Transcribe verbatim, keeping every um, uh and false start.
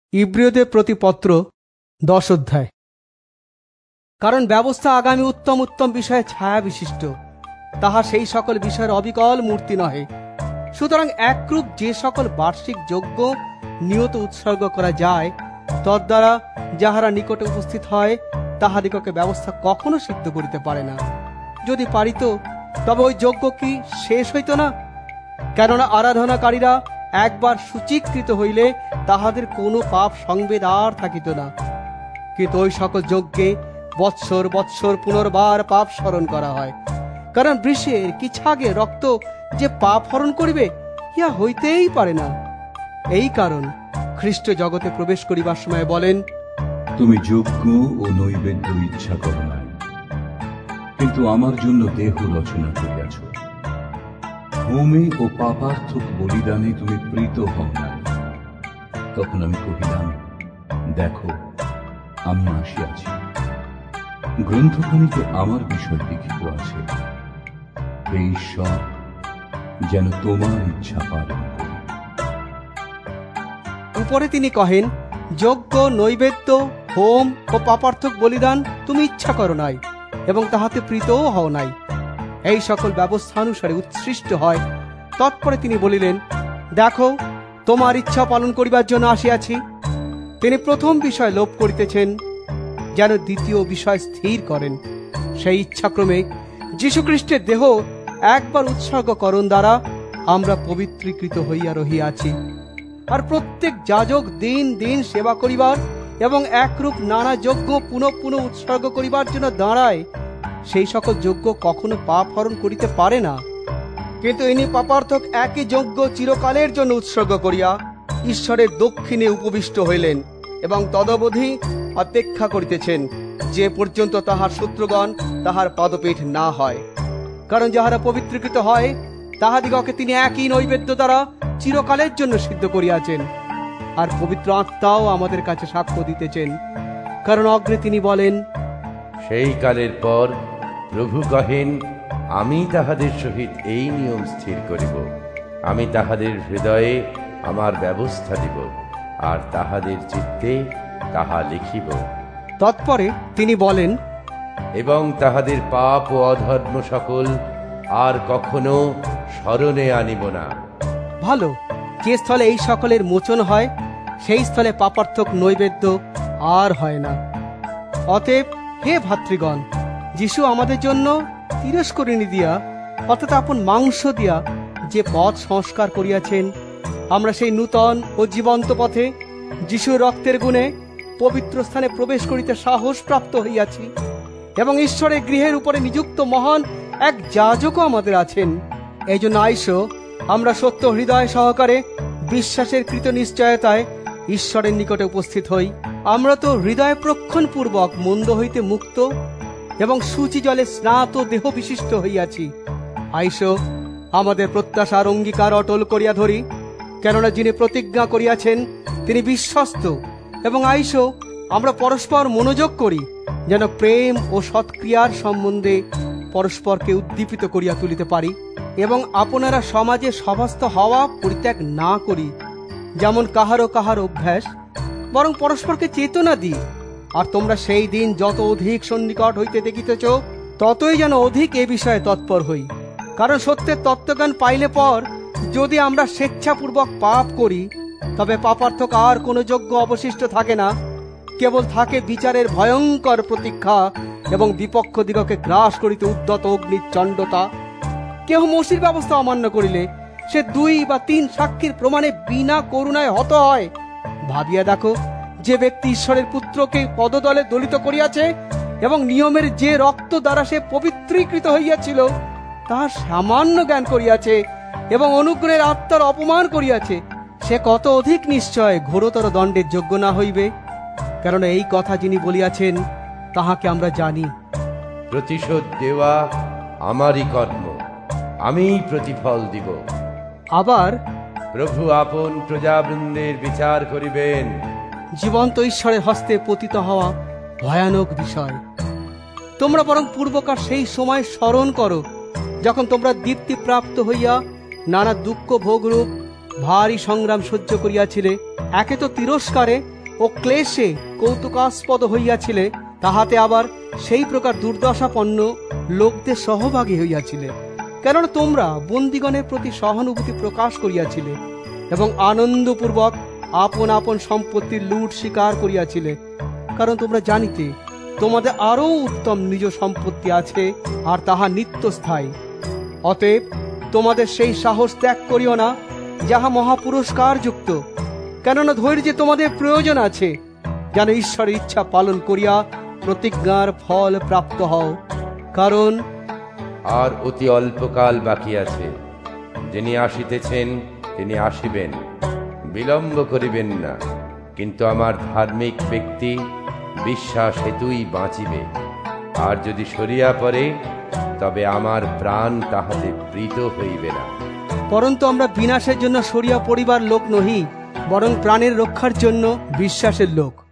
ইব্রিয়দের প্রতি পত্র দশ অধ্যায়। কারণ ব্যবস্থা আগামী উত্তম উত্তম বিষয়ে ছায়া বিশিষ্ট, তাহা সেই সকল বিষয়ের অবিকল মূর্তি নহে। সুতরাং একরূপ যে সকল বার্ষিক যজ্ঞ নিয়ত উৎসর্গ করা যায়, তদ্বারা যাহারা নিকটে উপস্থিত হয় তাহাদিগকে ব্যবস্থা কখনো সিদ্ধ করিতে পারে না। যদি পারিত তবে ওই যজ্ঞ কি শেষ হইত না? কেননা আরাধনাকারীরা একবার সূচীকৃত হইলে তাহাদের কোনো পাপ সংবেদ আর থাকিত না। কিন্তু ওই সকল যজ্ঞে বৎসর বৎসর পুনর্বার পাপ স্মরণ করা হয়। কারণ বৃষের কি ছাগে রক্ত যে পাপ হরণ করিবে, ইহা হইতেই পারে না। এই কারণ খ্রিস্ট জগতে প্রবেশ করিবার সময় বলেন, তুমি যজ্ঞ ও নৈবেদ্য ইচ্ছা করো নাই, কিন্তু আমার জন্য দেহ রচনা করিয়াছ। হোমে ও পাপার্থক বলিদানে তুমি প্রীত হও নাই। তখন আমি কহিলাম, দেখো আমি আসিয়াছি, গ্রন্থখানিতে আমার বিষয় লিখিত আছে। হে ঈশ্বর, যেন তোমার ইচ্ছা পালন করি। উপরে তিনি কহেন, যজ্ঞ নৈবেদ্য হোম ও পাপার্থক বলিদান তুমি ইচ্ছা করো নাই এবং তাহাতে প্রীতও হও নাই, এই সকল ব্যবস্থানুসারে উৎসৃষ্ট হয়। তৎপরে তিনি বলিলেন, দেখো তোমার ইচ্ছা পালন করিবার জন্য আসিয়াছি। তিনি প্রথম বিষয় লোপ করিতেছেন, যেন দ্বিতীয় বিষয় স্থির করেন। সেই ইচ্ছাক্রমে যীশুখ্রিস্টের দেহ একবার উৎসর্গকরণ দ্বারা আমরা পবিত্রীকৃত হইয়া রহিয়াছি। আর প্রত্যেক যাজক দিন দিন সেবা করিবার এবং একরূপ নানা যজ্ঞ পুনঃ পুনঃ উৎসর্গ করিবার জন্য দাঁড়ায়, সেই সকল যজ্ঞ কখনো পাপ হরণ করিতে পারে না। কিন্তু ইনি পাপার্থক একই যজ্ঞ চিরকালের জন্য উৎসর্গ করিয়া ঈশ্বরের দক্ষিণে উপবিষ্ট হইলেন এবং তদবধি অপেক্ষা করিতেছেন, যে পর্যন্ত তাহার শত্রুগণ তাহার পদপীঠ না হয়। কারণ যাহারা পবিত্রীকৃত হয় তাহাদিগকে তিনি একই নৈবেদ্য দ্বারা চিরকালের জন্য সিদ্ধ করিয়াছেন। আর পবিত্র আত্মাও আমাদের কাছে সাক্ষ্য দিতেছেন। কারণ অগ্রে তিনি বলেন, সেই কালের পর প্রভু কহেন, আমি তাহাদের সহিত এই নিয়ম স্থির করিব, আমি তাহাদের হৃদয়ে আমার ব্যবস্থা দিব, আর তাহাদের চিত্তে তাহা লিখিব। তৎপরে তিনি বলেন, এবং তাহাদের পাপ ও অধর্ম সকল আর কখনো স্মরণে আনিব না। ভালো, যে স্থলে এই সকলের মোচন হয় সেই স্থলে পাপার্থক নৈবেদ্য আর হয় না। অতএব হে ভাতৃগণ, যিশু আমাদের জন্য তিরস্করিণী দিয়া অর্থাৎ আপন মাংস দিয়া যে পথ সংস্কার করিয়াছেন, আমরা সেই নূতন ও জীবন্ত পথে যিশুর রক্তের গুণে পবিত্র স্থানে প্রবেশ করিতে সাহস প্রাপ্ত হইয়াছি। এবং ঈশ্বরের গৃহের উপরে নিযুক্ত মহান এক যাজকও আমাদের আছেন। এই জন্য আইসো আমরা সত্য হৃদয় সহকারে বিশ্বাসের কৃত নিশ্চয়তায় ঈশ্বরের নিকটে উপস্থিত হই। আমরা তো হৃদয় প্রক্ষণ পূর্বক মন্দ হইতে মুক্ত এবং সূচি জলে স্নাত দেহ বিশিষ্ট হইয়াছি। আইসো আমাদের প্রত্যাশার অঙ্গীকার অটল করিয়া ধরি, কেননা যিনি প্রতিজ্ঞা করিয়াছেন তিনি বিশ্বস্ত। এবং আইসো আমরা পরস্পর মনোযোগ করি, যেন প্রেম ও সৎক্রিয়ার সম্বন্ধে পরস্পরকে উদ্দীপিত করিয়া তুলিতে পারি, এবং আপনারা সমাজে সভাস্থ হওয়া পরিত্যাগ না করি, যেমন কাহারও কাহার অভ্যাস, বরং পরস্পরকে চেতনা দিই। আর তোমরা সেই দিন যত অধিক সন্নিকট হইতে দেখিতেছ, ততই যেন অধিক এ বিষয়ে তৎপর হই। কারণ সত্যের তত্ত্বজ্ঞান পাইলে পর যদি আমরা স্বেচ্ছাপূর্বক পাপ করি, তবে পাপার্থক আর কোনো যোগ্য অবশিষ্ট থাকে না। কেবল থাকে বিচারের ভয়ঙ্কর প্রতীক্ষা এবং বিপক্ষ দিগকে গ্রাস করিতে উদ্যত অগ্নির চণ্ডতা। কেহ মসির ব্যবস্থা অমান্য করিলে সে দুই বা তিন সাক্ষীর প্রমাণে বিনা করুণায় হত হয়। ভাবিয়া দেখো, যে ব্যক্তি ঈশ্বরের পুত্রকে পদদলে দলিত করিয়াছে এবং নিয়মের যে রক্ত দ্বারা সে পবিত্রীকৃত হইয়াছিল তাহার সামান্য জ্ঞান করিয়াছে এবং অনুগ্রহের আত্মার অপমান করিয়াছে, সে কত অধিক নিশ্চয় ঘোরতর দণ্ডের যোগ্য না হইবে। কারণ এই কথা যিনি বলিয়াছেন তাহাকে আমরা জানি। প্রতিশোধ দেওয়া আমারই কর্ম, আমিই প্রতিফল দিব। আবার প্রভু আপন প্রজাবৃন্দের বিচার করিবেন। জীবন্ত ঈশ্বরের হস্তে পতিত হওয়া ভয়ানক বিষয়। তোমরা বরং পূর্বকার সেই সময় স্মরণ করো, যখন তোমরা দীপ্তি প্রাপ্ত হইয়া নানা দুঃখ ভোগরূপ ভারী সংগ্রাম সহ্য করিয়াছিলে, একে তো তিরস্কারে ও ক্লেশে কৌতুকাস্পদ হইয়াছিলে, তাহাতে আবার সেই প্রকার দুর্দশাপন্ন লোকদের সহভাগী হইয়াছিলে। কেননা তোমরা বন্দীগণের প্রতি সহানুভূতি প্রকাশ করিয়াছিলে এবং আনন্দপূর্বক আপন আপন সম্পত্তির লুট স্বীকার করিয়াছিলে, কারণ তোমরা জানিতে তোমাদের আরো উত্তম নিজ সম্পত্তি আছে, আর তাহা নিত্যস্থায়ী। অতএব তোমাদের সেই সাহস ত্যাগ করিও না, যাহা মহাপুরস্কার যুক্ত। কেননা ধৈর্যে তোমাদের প্রয়োজন আছে, যেন ঈশ্বরের ইচ্ছা পালন করিয়া প্রতিজ্ঞার ফল প্রাপ্ত হও। কারণ আর অতি অল্পকাল বাকি আছে। যিনি আসিতেছেন তিনি আসিবেন, বিলম্ব করিবেন না। কিন্তু আমার ধার্মিক ব্যক্তি বিশ্বাস হেতুই বাঁচিবে, আর যদি সরিয়া পড়ে তবে আমার প্রাণ তাহাতে প্রীত হইবে না। পরন্তু আমরা বিনাশের জন্য সরিয়া পড়িবার লোক নহি, বরং প্রাণের রক্ষার জন্য বিশ্বাসের লোক।